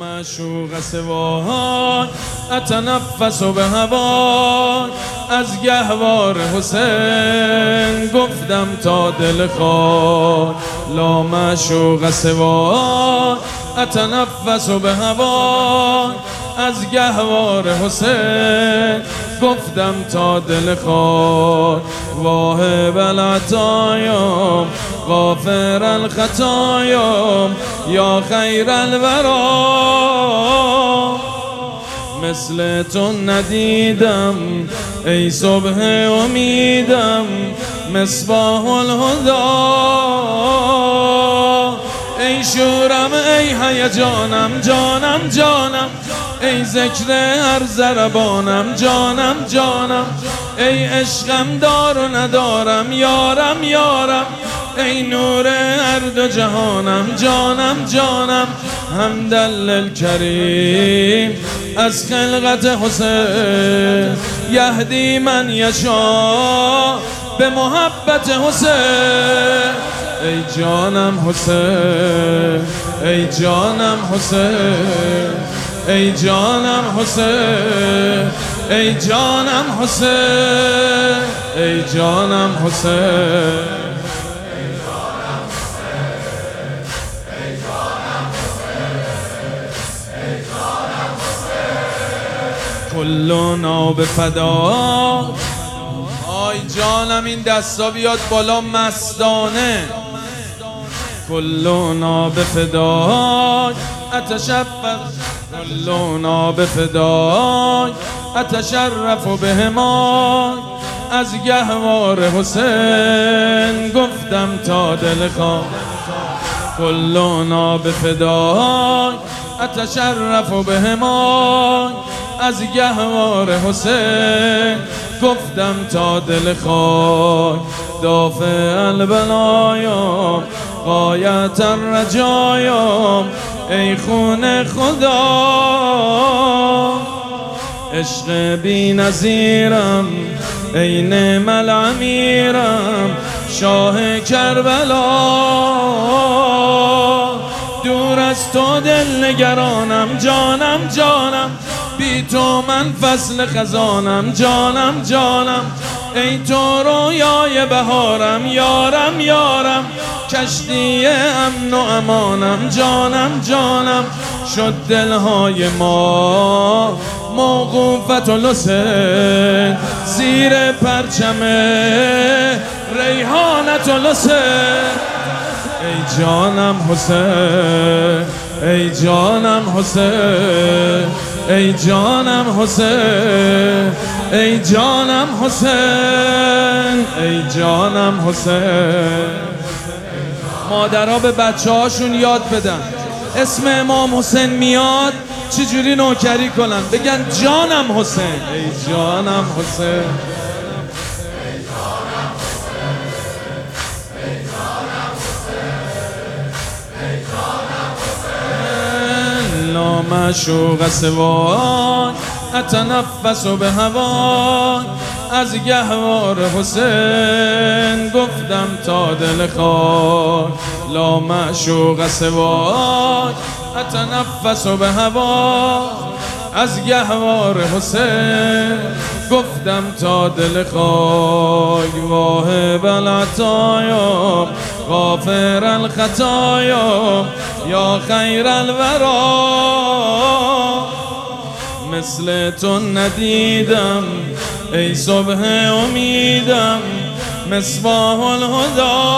معشوق سواک اتنفس به هواک. از گهوار حسین گفتم تا دل خاک. لا معشوق سواک اتنفس به هواک. از گهوار حسین گفتم تا دل خاک. واهب العطایا غافر الخطایا یا خیر الورا. مثل تو ندیدم ای صبح امیدم مصباح الهدا. ای شورم ای هیجانم جانم جانم ای ذکر هر ضربانم جانم جانم ای عشقم دار و ندارم یارم یارم ای نور هر دو جهانم جانم جانم. حمدا للکریم از خلقت حسین یهدی من یشا به محبت حسین. ای جانم حسین ای جانم حسین ای جانم حسین ای جانم حسین ای جانم حسین. کلنا به فدا. آی جانم این دستا بیاد بالا مستانه. کلنا به فدا اتشرف. کلنا به فدا اتشرف بهما. از گهوار حسین گفتم تا دل خواست. کلنا به فدا اتشرف بهما. از گهوار حسین گفتم تا دل خاک. دافع البلایا غایت الرجایا ای خون خدا. عشق بی نظیرم ای نعم الامیرم شاه کربلا. دور از تو دل نگرانم جانم جانم بی تو من فصل خزانم جانم جانم ای تو رویای بهارم یارم یارم کشتی امن و امانم جانم جانم. شد دلهای ما موقوفت و حسین زیر پرچم ریحانت و حسین. ای جانم حسین ای جانم حسین ای جانم حسین ای جانم حسین ای جانم حسین. مادرها به بچه هاشون یاد بدن اسم امام حسین میاد چجوری نوکری کنن، بگن جانم حسین ای جانم حسین. لا معشوق سواک اتنفس به هواک. از گهوار حسین گفتم تا دل خاک. لا معشوق سواک اتنفس به هواک. از گهوار حسین گفتم تا دل خاک. واهب العطایا غافر الخطایا یا خیر الورا. مثل تو ندیدم ای صبح امیدم مصباح الهدا.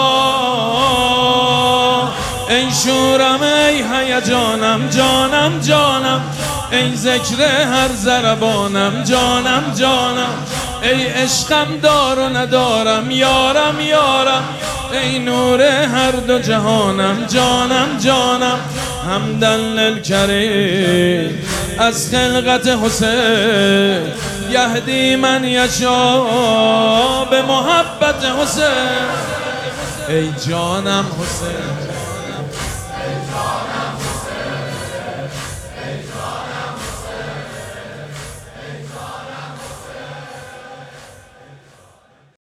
ای شورم ای هیجانم جانم جانم ای ذکر هر ضربانم جانم جانم ای عشقم دار و ندارم یارم یارم ای نور هر دو جهانم جانم جانم. حمدا للکریم از خلقت حسین یهدی من یشا به محبت حسین. ای جانم حسین ای جانم